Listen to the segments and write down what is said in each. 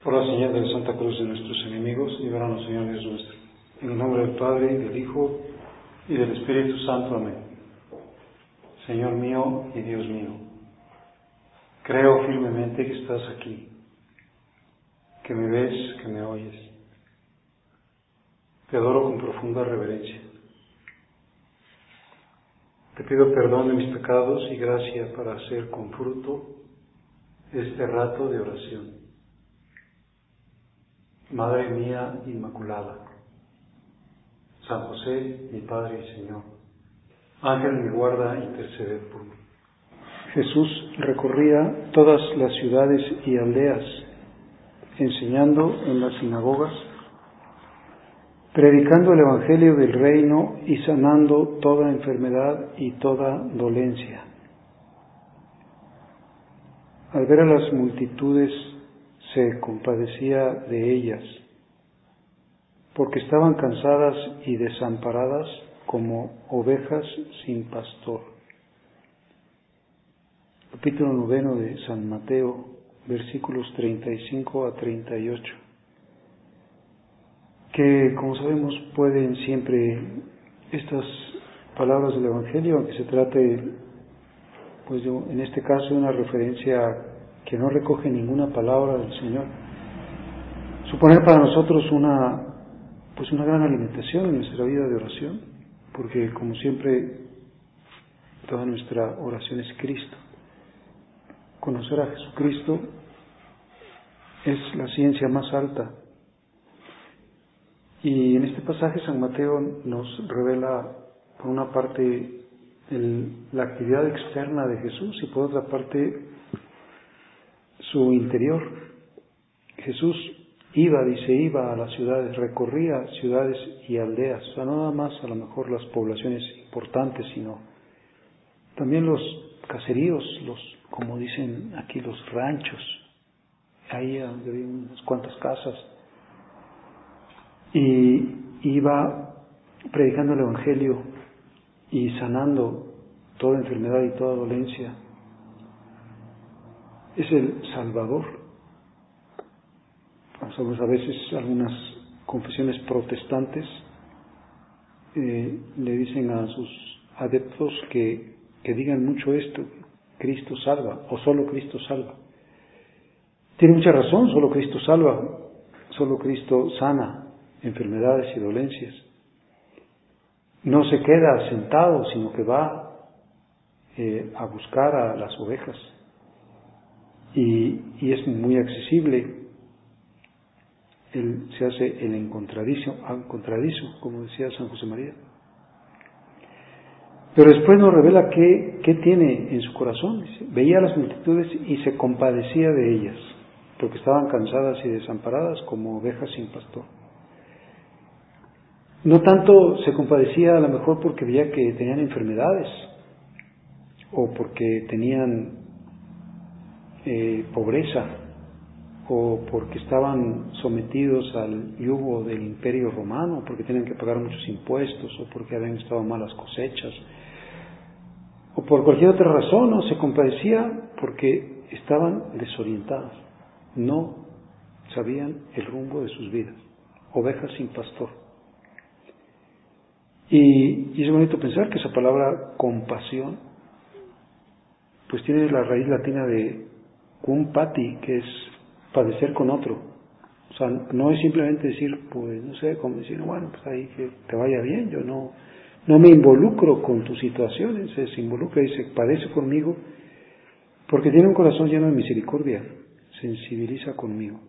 Por la señal de la Santa Cruz de nuestros enemigos, líbranos, Señor Dios nuestro. En el nombre del Padre, y del Hijo, y del Espíritu Santo. Amén. Señor mío y Dios mío, creo firmemente que estás aquí, que me ves, que me oyes. Te adoro con profunda reverencia. Te pido perdón de mis pecados y gracia para hacer con fruto este rato de oración. Madre mía Inmaculada, San José, mi Padre y Señor, Ángel mi guarda, interceded por mí. Jesús recorría todas las ciudades y aldeas, enseñando en las sinagogas, predicando el Evangelio del reino y sanando toda enfermedad y toda dolencia. Al ver a las multitudes, se compadecía de ellas, porque estaban cansadas y desamparadas como ovejas sin pastor. Capítulo 9 de San Mateo, versículos 35 a 38, que, como sabemos, pueden siempre estas palabras del Evangelio, aunque se trate, pues en este caso, de una referencia que no recoge ninguna palabra del Señor, suponer para nosotros una gran alimentación en nuestra vida de oración, porque como siempre toda nuestra oración es Cristo. Conocer a Jesucristo es la ciencia más alta, y en este pasaje San Mateo nos revela por una parte la actividad externa de Jesús y por otra parte su interior. Jesús iba a las ciudades, recorría ciudades y aldeas, o sea, no nada más a lo mejor las poblaciones importantes, sino también los caseríos, como dicen aquí, los ranchos, ahí donde había unas cuantas casas, y iba predicando el Evangelio y sanando toda enfermedad y toda dolencia. Es el Salvador. Sabemos, a veces algunas confesiones protestantes le dicen a sus adeptos que digan mucho esto: Cristo salva, o solo Cristo salva. Tiene mucha razón, solo Cristo salva, solo Cristo sana enfermedades y dolencias. No se queda sentado, sino que va a buscar a las ovejas, y es muy accesible. Él se hace el encontradizo, como decía San José María. Pero después nos revela qué tiene en su corazón. Veía a las multitudes y se compadecía de ellas, porque estaban cansadas y desamparadas como ovejas sin pastor. No tanto se compadecía a lo mejor porque veía que tenían enfermedades, o porque tenían pobreza, o porque estaban sometidos al yugo del Imperio Romano, porque tenían que pagar muchos impuestos, o porque habían estado malas cosechas, o por cualquier otra razón. No se compadecía porque estaban desorientados, no sabían el rumbo de sus vidas, ovejas sin pastor. Y es bonito pensar que esa palabra compasión pues tiene la raíz latina de cum pati, que es padecer con otro. O sea, no es simplemente decir, pues no sé, como decir, bueno, pues ahí que te vaya bien, yo no me involucro con tus situaciones. Se involucra y se padece conmigo porque tiene un corazón lleno de misericordia, sensibiliza conmigo.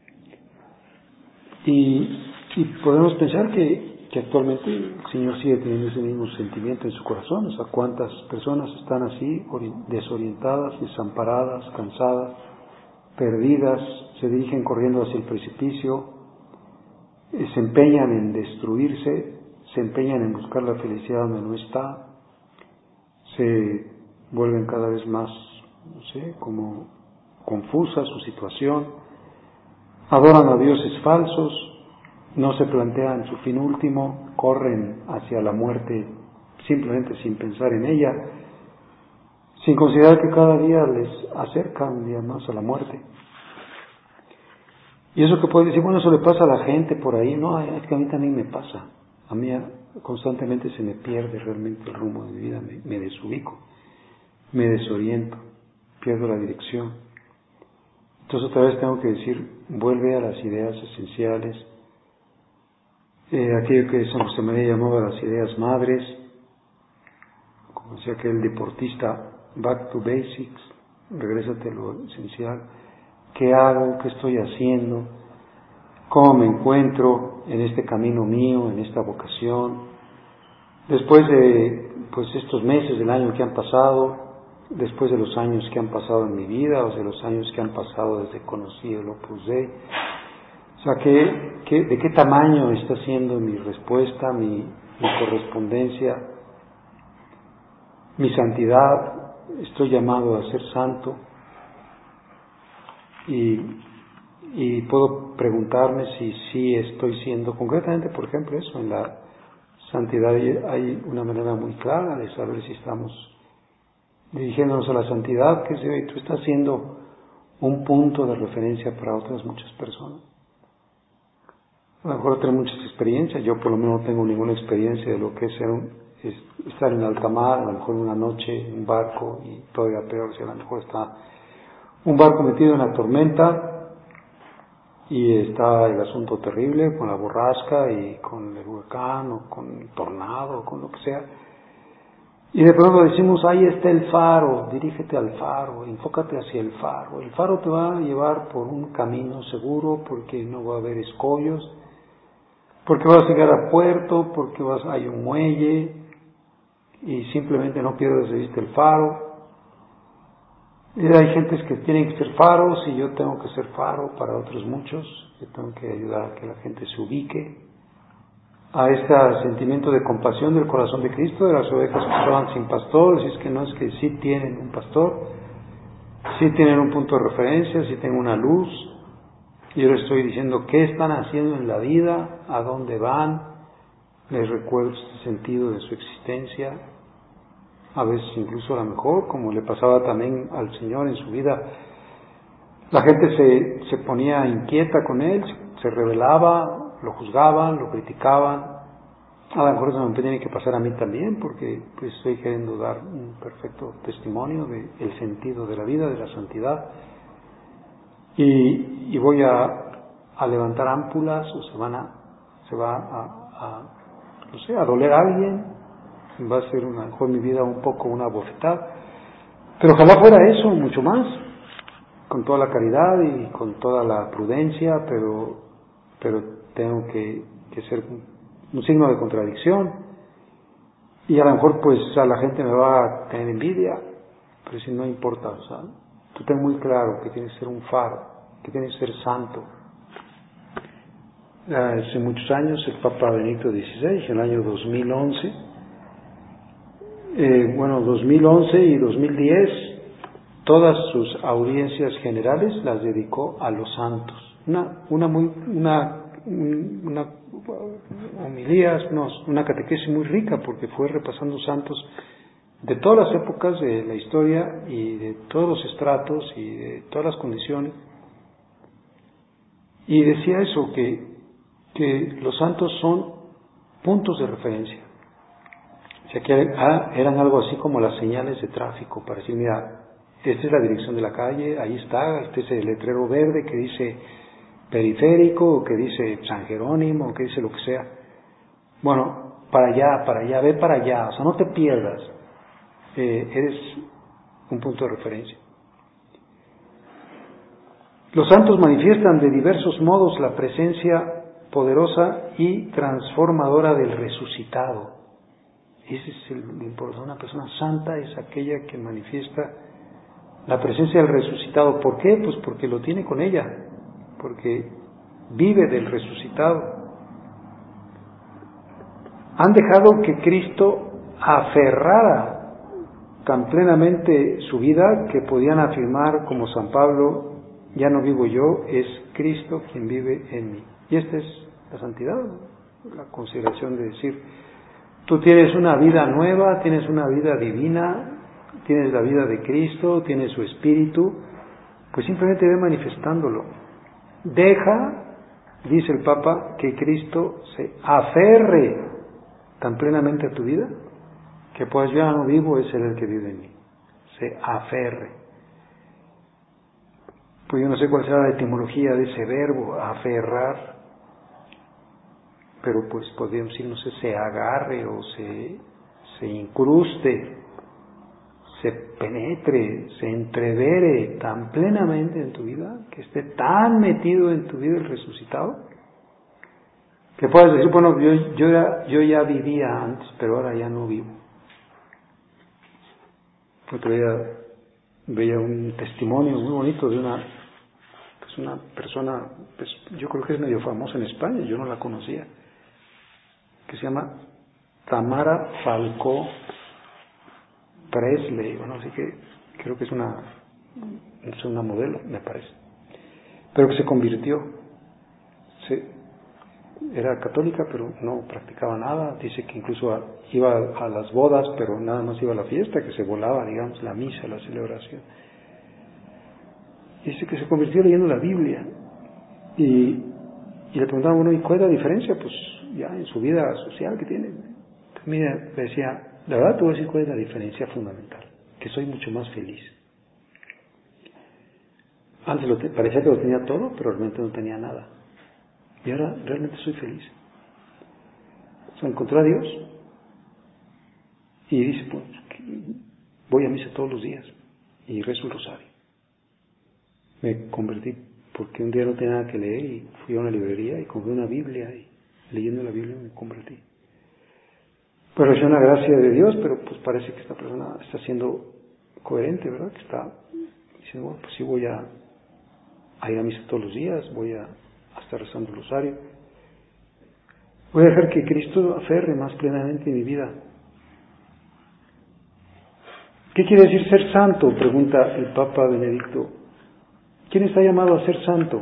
Y podemos pensar que actualmente el Señor sigue teniendo ese mismo sentimiento en su corazón. O sea, cuántas personas están así, desorientadas, desamparadas, cansadas, perdidas, se dirigen corriendo hacia el precipicio, se empeñan en destruirse, se empeñan en buscar la felicidad donde no está, se vuelven cada vez más, como confusa su situación, adoran a dioses falsos, no se plantean su fin último, corren hacia la muerte simplemente sin pensar en ella, sin considerar que cada día les acerca un día más a la muerte. Y eso que puede decir, bueno, eso le pasa a la gente por ahí. No, es que a mí también me pasa. A mí constantemente se me pierde realmente el rumbo de mi vida, me desubico, me desoriento, pierdo la dirección. Entonces otra vez tengo que decir, vuelve a las ideas esenciales, aquello que San José María llamaba las ideas madres, como decía aquel deportista, back to basics, regrésate a lo esencial. ¿Qué hago? ¿Qué estoy haciendo? ¿Cómo me encuentro en este camino mío, en esta vocación? Después de estos meses del año que han pasado, después de los años que han pasado en mi vida, o de los años que han pasado desde que conocí el Opus Dei, o sea, ¿de qué tamaño está siendo mi respuesta, mi correspondencia, mi santidad? Estoy llamado a ser santo y puedo preguntarme si sí estoy siendo, concretamente, por ejemplo, eso, en la santidad hay una manera muy clara de saber si estamos dirigiéndonos a la santidad, que si tú estás siendo un punto de referencia para otras muchas personas. A lo mejor tengo muchas experiencias, yo por lo menos no tengo ninguna experiencia de lo que es estar en alta mar, a lo mejor una noche en un barco, y todavía peor si a lo mejor está un barco metido en la tormenta y está el asunto terrible con la borrasca y con el huracán o con el tornado o con lo que sea, y de pronto decimos, ahí está el faro, dirígete al faro, enfócate hacia el faro te va a llevar por un camino seguro, porque no va a haber escollos, porque vas a llegar a puerto, porque hay un muelle, y simplemente no pierdas de vista el faro. Y hay gentes que tienen que ser faros, y yo tengo que ser faro para otros muchos. Yo tengo que ayudar a que la gente se ubique a este sentimiento de compasión del corazón de Cristo, de las ovejas que estaban sin pastor. Si es que no, es que sí tienen un pastor, sí tienen un punto de referencia, sí tienen una luz. Y yo les estoy diciendo qué están haciendo en la vida, a dónde van, les recuerdo este sentido de su existencia. A veces incluso a lo mejor, como le pasaba también al Señor en su vida, la gente se ponía inquieta con Él, se rebelaba, lo juzgaban, lo criticaban. A lo mejor eso me tiene que pasar a mí también, porque pues estoy queriendo dar un perfecto testimonio del sentido de la vida, de la santidad. Y voy a levantar ámpulas, o se va a doler a alguien, va a ser a lo mejor mi vida un poco una bofetada, pero ojalá fuera eso, mucho más, con toda la caridad y con toda la prudencia, pero tengo que ser un signo de contradicción, y a lo mejor pues a la gente me va a tener envidia, pero si no importa, o sea, tú ten muy claro que tienes que ser un faro, que tienes que ser santo. Hace muchos años el Papa Benedicto XVI, en el año 2011, 2011 y 2010, todas sus audiencias generales las dedicó a los santos. Una catequesis muy rica, porque fue repasando santos de todas las épocas de la historia y de todos los estratos y de todas las condiciones. Y decía eso, que los santos son puntos de referencia. O sea, que eran algo así como las señales de tráfico, para decir, mira, esta es la dirección de la calle, ahí está, este es el letrero verde que dice periférico, o que dice San Jerónimo, o que dice lo que sea. Bueno, para allá, ve para allá, o sea, no te pierdas, eres un punto de referencia. Los santos manifiestan de diversos modos la presencia poderosa y transformadora del resucitado. Ese es lo importante. Una persona santa es aquella que manifiesta la presencia del resucitado. ¿Por qué? Pues porque lo tiene con ella, porque vive del resucitado. Han dejado que Cristo aferrara tan plenamente su vida que podían afirmar como San Pablo, ya no vivo yo, es Cristo quien vive en mí. Y esta es la santidad, la consideración de decir, tú tienes una vida nueva, tienes una vida divina, tienes la vida de Cristo, tienes su Espíritu, pues simplemente ve manifestándolo, Deja, dice el Papa, que Cristo se aferre tan plenamente a tu vida, que pues yo ya no vivo, es Él el que vive en mí. Se aferre. Pues yo no sé cuál será la etimología de ese verbo, aferrar, pero pues podríamos decir, no sé, se agarre o se incruste, se penetre, se entrevere tan plenamente en tu vida, que esté tan metido en tu vida el resucitado, que puedas decir, bueno, yo ya vivía antes, pero ahora ya no vivo. Otro día veía un testimonio muy bonito de una persona, pues yo creo que es medio famosa en España, yo no la conocía, que se llama Tamara Falcó Presley, bueno, así que creo que es una modelo, me parece, pero que se convirtió, era católica, pero no practicaba nada, dice que incluso iba a las bodas, pero nada más iba a la fiesta, que se volaba, digamos, la misa, la celebración. Dice que se convirtió leyendo la Biblia, y le preguntaba, bueno, ¿y cuál es la diferencia? Pues ya en su vida social que tiene. Entonces, mira, le decía, la verdad te voy a decir cuál es la diferencia fundamental, que soy mucho más feliz. Antes parecía que lo tenía todo, pero realmente no tenía nada. Y ahora realmente soy feliz. O sea, encontré a Dios y dice, pues, voy a misa todos los días y rezo el rosario. Me convertí porque un día no tenía nada que leer y fui a una librería y compré una Biblia y leyendo la Biblia me convertí. Pero es una gracia de Dios, pero pues parece que esta persona está siendo coherente, ¿verdad? Que está diciendo, bueno, pues sí voy a ir a misa todos los días, voy a estar rezando el rosario. Voy a dejar que Cristo aferre más plenamente en mi vida. ¿Qué quiere decir ser santo?, pregunta el Papa Benedicto. ¿Quién está llamado a ser santo?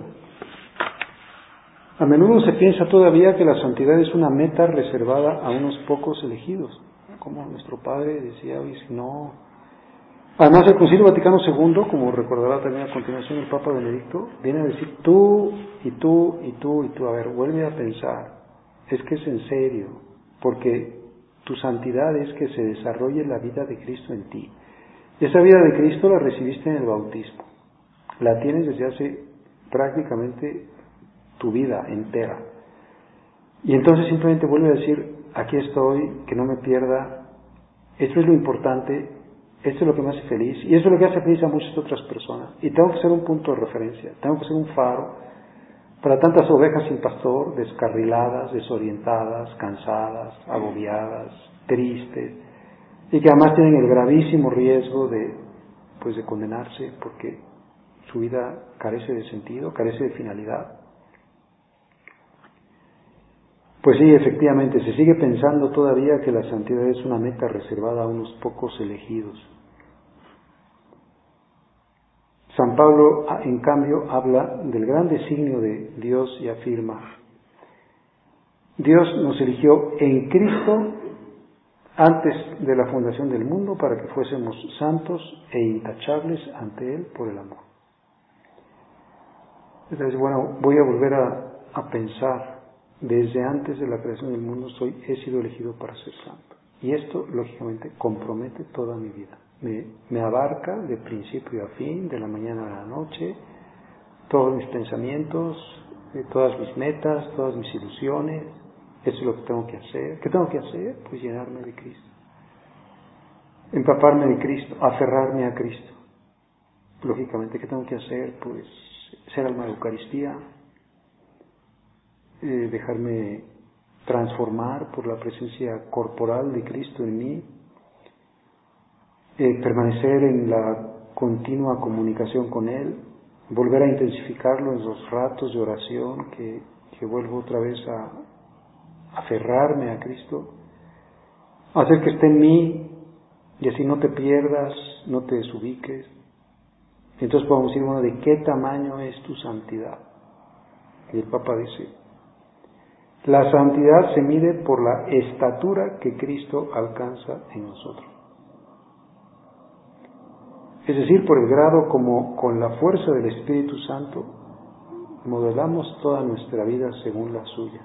A menudo se piensa todavía que la santidad es una meta reservada a unos pocos elegidos, como nuestro Padre decía hoy, si no. Además, el Concilio Vaticano II, como recordará también a continuación el Papa Benedicto, viene a decir tú, y tú, y tú, y tú. A ver, vuelve a pensar, es que es en serio, porque tu santidad es que se desarrolle la vida de Cristo en ti. Esa vida de Cristo la recibiste en el bautismo, la tienes desde hace prácticamente tu vida entera. Y entonces simplemente vuelve a decir, aquí estoy, que no me pierda, esto es lo importante, esto es lo que me hace feliz, y eso es lo que hace feliz a muchas otras personas. Y tengo que ser un punto de referencia, tengo que ser un faro para tantas ovejas sin pastor, descarriladas, desorientadas, cansadas, agobiadas, tristes, y que además tienen el gravísimo riesgo de condenarse porque su vida carece de sentido, carece de finalidad. Pues sí, efectivamente, se sigue pensando todavía que la santidad es una meta reservada a unos pocos elegidos. San Pablo, en cambio, habla del gran designio de Dios y afirma, Dios nos eligió en Cristo antes de la fundación del mundo para que fuésemos santos e intachables ante Él por el amor. Entonces, bueno, voy a volver a pensar, desde antes de la creación del mundo he sido elegido para ser santo. Y esto, lógicamente, compromete toda mi vida. Me abarca de principio a fin, de la mañana a la noche, todos mis pensamientos, todas mis metas, todas mis ilusiones. Eso es lo que tengo que hacer. ¿Qué tengo que hacer? Pues llenarme de Cristo. Empaparme de Cristo, aferrarme a Cristo. Lógicamente, ¿qué tengo que hacer? Pues ser alma de Eucaristía, dejarme transformar por la presencia corporal de Cristo en mí, permanecer en la continua comunicación con Él, volver a intensificarlo en los ratos de oración que vuelvo otra vez a aferrarme a Cristo, hacer que esté en mí y así no te pierdas, no te desubiques. Entonces podemos decir, bueno, ¿de qué tamaño es tu santidad? Y el Papa dice, la santidad se mide por la estatura que Cristo alcanza en nosotros. Es decir, por el grado como con la fuerza del Espíritu Santo modelamos toda nuestra vida según la suya.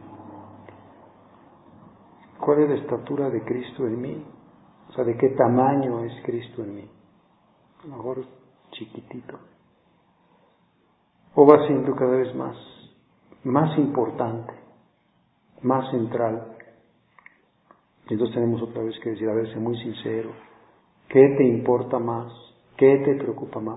¿Cuál es la estatura de Cristo en mí? O sea, ¿de qué tamaño es Cristo en mí? A lo mejor chiquitito. O va siendo cada vez más importante, más central. Entonces tenemos otra vez que decir, a ver, sé muy sincero, ¿qué te importa más? ¿Qué te preocupa más?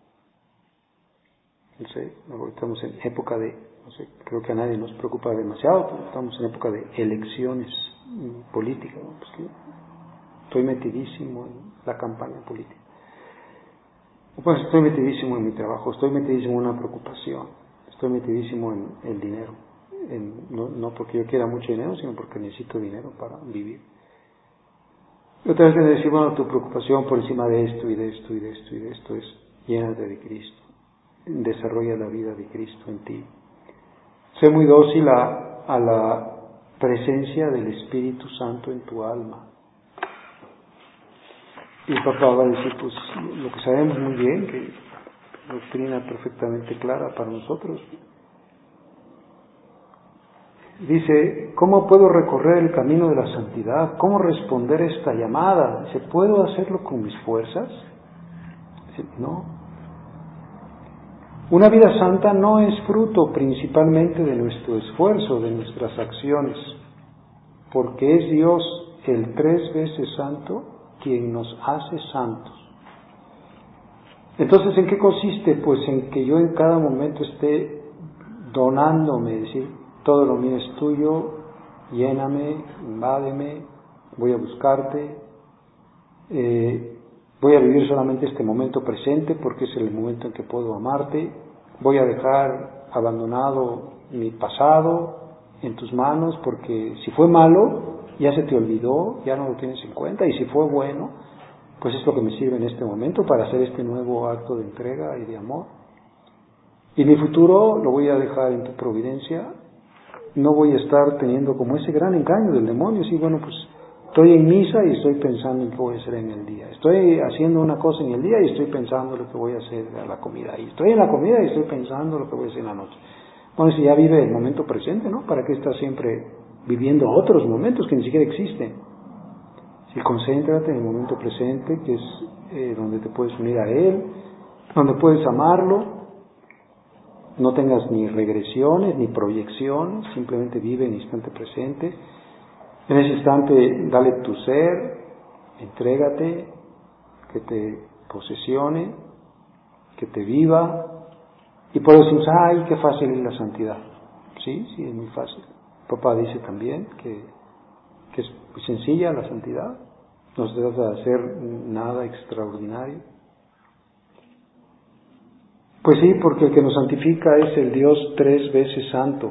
No sé, ahora estamos en época de, no sé, creo que a nadie nos preocupa demasiado, pero estamos en época de elecciones políticas, ¿no? Pues que estoy metidísimo en la campaña política. Pues estoy metidísimo en mi trabajo, estoy metidísimo en una preocupación, estoy metidísimo en el dinero, no porque yo quiera mucho dinero, sino porque necesito dinero para vivir. Y otra vez le decir, bueno, tu preocupación por encima de esto y de esto y de esto y de esto es llénate de Cristo, desarrolla la vida de Cristo en ti. Sé muy dócil a la presencia del Espíritu Santo en tu alma. Y el papá va a decir, pues lo que sabemos muy bien, que doctrina perfectamente clara para nosotros. Dice, ¿cómo puedo recorrer el camino de la santidad? ¿Cómo responder esta llamada? Dice, ¿puedo hacerlo con mis fuerzas? Dice, no. Una vida santa no es fruto principalmente de nuestro esfuerzo, de nuestras acciones, porque es Dios el 3 veces santo quien nos hace santos. Entonces, ¿en qué consiste? Pues en que yo en cada momento esté donándome, es decir, todo lo mío es tuyo, lléname, invádeme, voy a buscarte, voy a vivir solamente este momento presente porque es el momento en que puedo amarte, voy a dejar abandonado mi pasado en tus manos porque si fue malo, ya se te olvidó, ya no lo tienes en cuenta, y si fue bueno, pues es lo que me sirve en este momento para hacer este nuevo acto de entrega y de amor. Y mi futuro lo voy a dejar en tu providencia. No voy a estar teniendo como ese gran engaño del demonio, sí, bueno, pues estoy en misa y estoy pensando en qué voy a hacer en el día. Estoy haciendo una cosa en el día y estoy pensando lo que voy a hacer a la comida. Y estoy en la comida y estoy pensando lo que voy a hacer en la noche. Bueno, si ya vive el momento presente, ¿no? ¿Para qué estás siempre viviendo otros momentos que ni siquiera existen? Si concéntrate en el momento presente, que es donde te puedes unir a Él, donde puedes amarlo. No tengas ni regresiones ni proyecciones, simplemente vive en el instante presente. En ese instante dale tu ser, entrégate, que te posesione, que te viva. Y por eso decimos, ¡ay, qué fácil es la santidad! Sí, es muy fácil. Papá dice también que es muy sencilla la santidad, no se trata de hacer nada extraordinario. Pues sí, porque el que nos santifica es el Dios 3 veces santo.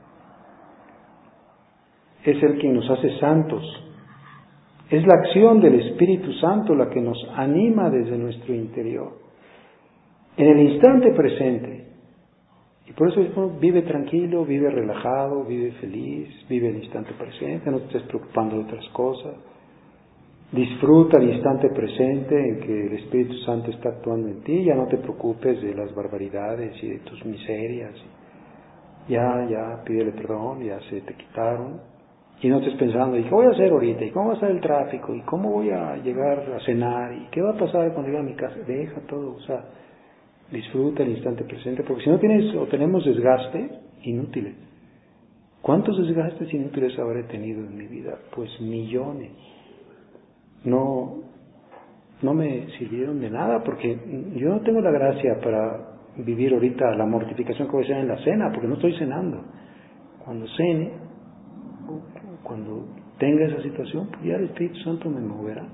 Es el quien nos hace santos. Es la acción del Espíritu Santo la que nos anima desde nuestro interior. En el instante presente. Y por eso vive tranquilo, vive relajado, vive feliz, vive el instante presente, no te estés preocupando de otras cosas. Disfruta el instante presente en que el Espíritu Santo está actuando en ti, ya no te preocupes de las barbaridades y de tus miserias. Ya, pídele perdón, ya se te quitaron. Y no estés pensando, ¿y qué voy a hacer ahorita? ¿Y cómo va a estar el tráfico? ¿Y cómo voy a llegar a cenar? ¿Y qué va a pasar cuando llegue a mi casa? Deja todo, o sea, disfruta el instante presente, porque si no tienes o tenemos desgaste inútiles. ¿Cuántos desgastes inútiles habré tenido en mi vida? Pues millones. No me sirvieron de nada, porque yo no tengo la gracia para vivir ahorita la mortificación que voy a hacer en la cena, porque no estoy cenando. Cuando cene, cuando tenga esa situación, pues ya el Espíritu Santo me moverá.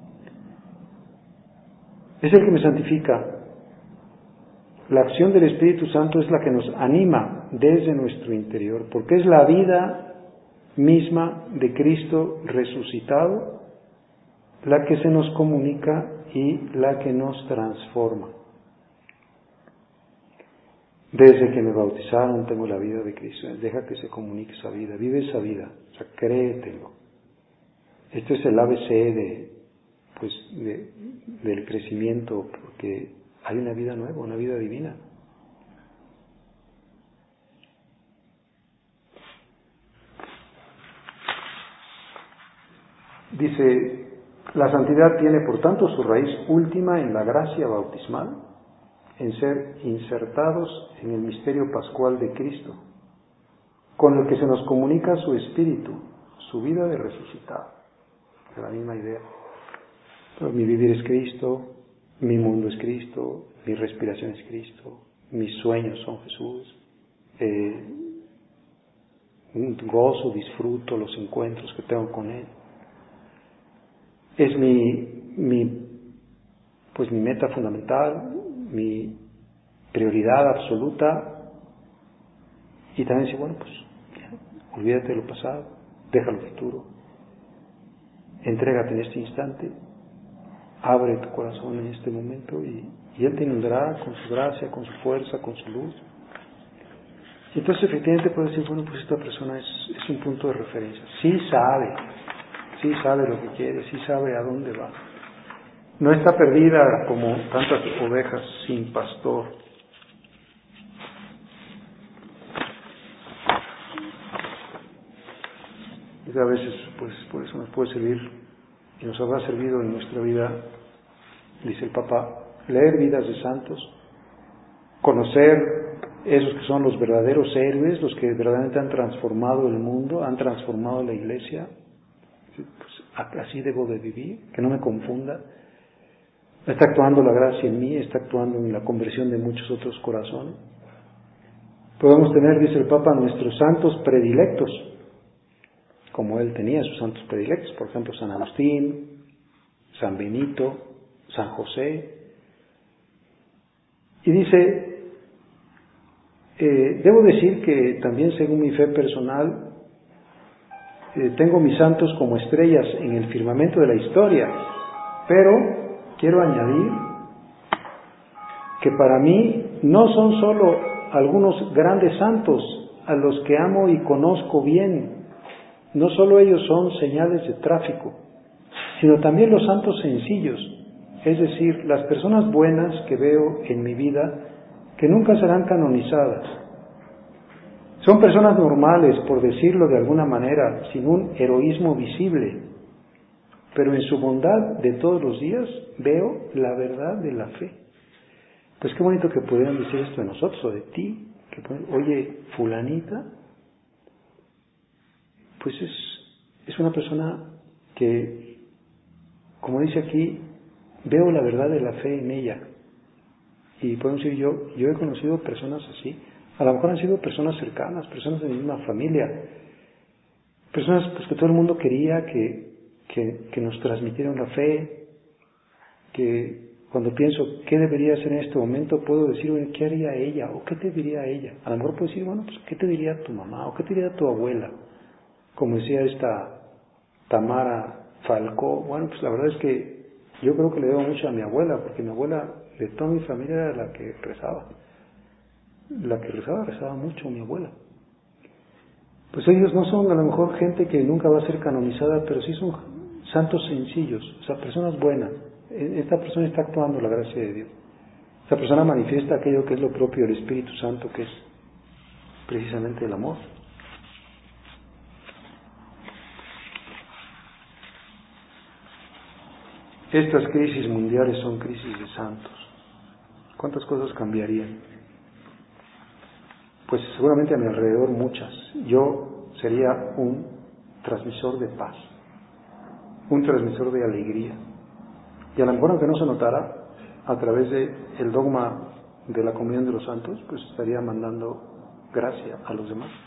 Es el que me santifica. La acción del Espíritu Santo es la que nos anima desde nuestro interior, porque es la vida misma de Cristo resucitado la que se nos comunica y la que nos transforma. Desde que me bautizaron tengo la vida de Cristo. Deja que se comunique esa vida, vive esa vida, o sea, créetelo. Este es el ABC del crecimiento, porque hay una vida nueva, una vida divina. Dice, la santidad tiene por tanto su raíz última en la gracia bautismal, en ser insertados en el misterio pascual de Cristo, con el que se nos comunica su espíritu, su vida de resucitado. Es la misma idea. Pero mi vivir es Cristo, mi mundo es Cristo, mi respiración es Cristo, mis sueños son Jesús, gozo, disfruto los encuentros que tengo con Él. Es mi meta fundamental, mi prioridad absoluta. Y también dice, bueno, pues olvídate de lo pasado, deja lo futuro, entrégate en este instante, abre tu corazón en este momento y Él te inundará con su gracia, con su fuerza, con su luz. Y entonces efectivamente puedes decir, bueno, pues esta persona es un punto de referencia, sí sabe lo que quiere, sí sabe a dónde va. No está perdida como tantas ovejas sin pastor. Y a veces, pues, por eso nos puede servir, y nos habrá servido en nuestra vida, dice el Papa, leer vidas de santos, conocer esos que son los verdaderos héroes, los que verdaderamente han transformado el mundo, han transformado la iglesia. Pues, así debo de vivir, que no me confunda. Está actuando la gracia en mí, está actuando en la conversión de muchos otros corazones. Podemos tener, dice el Papa, nuestros santos predilectos, como él tenía sus santos predilectos, por ejemplo, San Agustín, San Benito, San José. Y dice, debo decir que también según mi fe personal, tengo mis santos como estrellas en el firmamento de la historia, pero quiero añadir que para mí no son solo algunos grandes santos a los que amo y conozco bien, no solo ellos son señales de tráfico, sino también los santos sencillos, es decir, las personas buenas que veo en mi vida que nunca serán canonizadas. Son personas normales, por decirlo de alguna manera, sin un heroísmo visible, pero en su bondad de todos los días veo la verdad de la fe. Pues qué bonito que pudieran decir esto de nosotros o de ti, que oye, fulanita, pues es una persona que, como dice aquí, veo la verdad de la fe en ella. Y podemos decir, yo he conocido personas así, a lo mejor han sido personas cercanas, personas de mi misma familia, personas pues, que todo el mundo quería que nos transmitieran la fe, que cuando pienso qué debería hacer en este momento, puedo decir, bueno, ¿qué haría ella? ¿O qué te diría ella? A lo mejor puedo decir, bueno, pues ¿qué te diría tu mamá? ¿O qué te diría tu abuela? Como decía esta Tamara Falcó, bueno, pues la verdad es que yo creo que le debo mucho a mi abuela, porque mi abuela de toda mi familia era la que rezaba. La que rezaba mucho, mi abuela. Pues ellos no son a lo mejor gente que nunca va a ser canonizada, pero sí son santos sencillos, o sea, personas buenas. Esta persona está actuando la gracia de Dios. Esta persona manifiesta aquello que es lo propio del Espíritu Santo, que es precisamente el amor. Estas crisis mundiales son crisis de santos. ¿Cuántas cosas cambiarían? Pues seguramente a mi alrededor muchas. Yo sería un transmisor de paz, un transmisor de alegría. Y a lo mejor, aunque no se notara, a través del dogma de la comunión de los santos, pues estaría mandando gracia a los demás.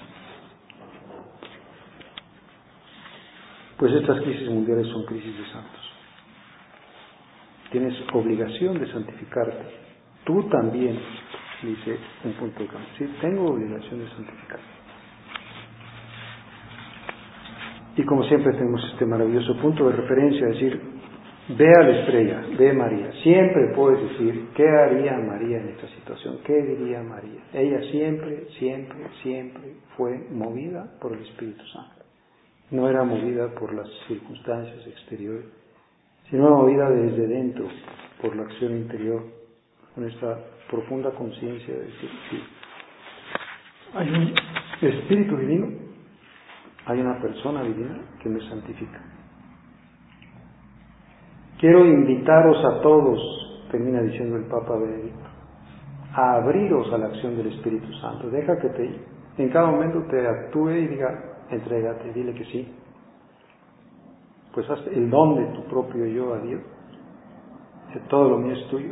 Pues estas crisis mundiales son crisis de santos. Tienes obligación de santificarte. Tú también, dice un punto de cambio. Sí, tengo obligación de santificarte. Y como siempre tenemos este maravilloso punto de referencia, es decir, ve a la estrella, ve María. Siempre puedes decir, ¿qué haría María en esta situación? ¿Qué diría María? Ella siempre fue movida por el Espíritu Santo. No era movida por las circunstancias exteriores, sino movida desde dentro, por la acción interior, con esta profunda conciencia de decir, sí, hay un Espíritu divino, hay una persona divina que me santifica. Quiero invitaros a todos, termina diciendo el Papa Benedicto, a abriros a la acción del Espíritu Santo. Deja que en cada momento te actúe y diga, entrégate, dile que sí. Pues haz el don de tu propio yo a Dios, que todo lo mío es tuyo.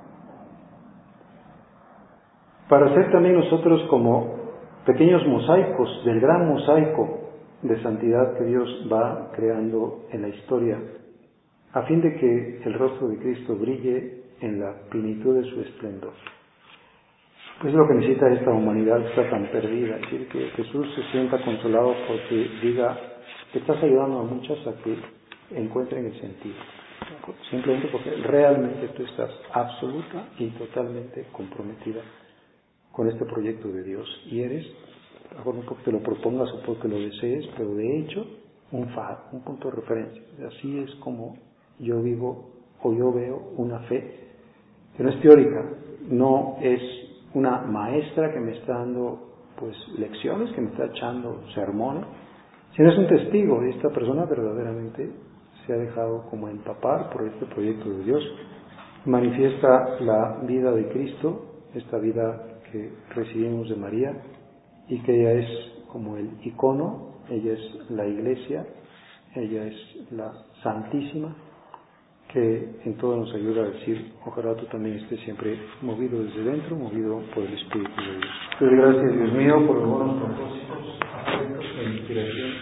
Para ser también nosotros como pequeños mosaicos del gran mosaico de santidad que Dios va creando en la historia, a fin de que el rostro de Cristo brille en la plenitud de su esplendor. Pues lo que necesita esta humanidad que está tan perdida, es decir, que Jesús se sienta consolado porque diga, que estás ayudando a muchos a que encuentren el sentido. Simplemente porque realmente tú estás absoluta y totalmente comprometida con este proyecto de Dios. Y eres, no porque te lo propongas o porque lo desees, pero de hecho, un faro, un punto de referencia. Así es como yo vivo o yo veo una fe que no es teórica, no es una maestra que me está dando pues lecciones, que me está echando sermones, sino es un testigo de esta persona verdaderamente se ha dejado como empapar por este proyecto de Dios. Manifiesta la vida de Cristo, esta vida que recibimos de María, y que ella es como el icono, ella es la Iglesia, ella es la Santísima, que en todo nos ayuda a decir, ojalá tú también estés siempre movido desde dentro, movido por el Espíritu de Dios. Pues gracias, Dios mío, por los buenos propósitos, afectos e inspiración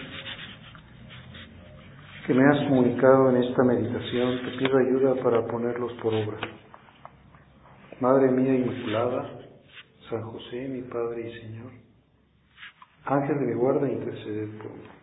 que me has comunicado en esta meditación. Te pido ayuda para ponerlos por obra. Madre mía Inmaculada, San José, mi Padre y Señor, Ángel de mi guarda, interceded por mí.